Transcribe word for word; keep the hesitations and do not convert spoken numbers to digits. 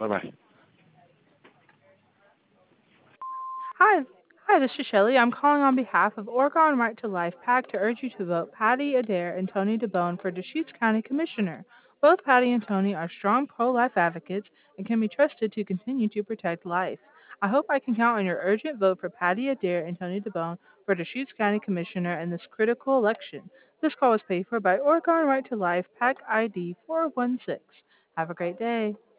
Bye-bye. Hi, hi, this is Shelley. I'm calling on behalf of Oregon Right to Life PAC to urge you to vote Patty Adair and Tony DeBone for Deschutes County Commissioner. Both Patty and Tony are strong pro-life advocates and can be trusted to continue to protect life. I hope I can count on your urgent vote for Patty Adair and Tony DeBone for Deschutes County Commissioner in this critical election. This call was paid for by Oregon Right to Life PAC I D four one six. Have a great day.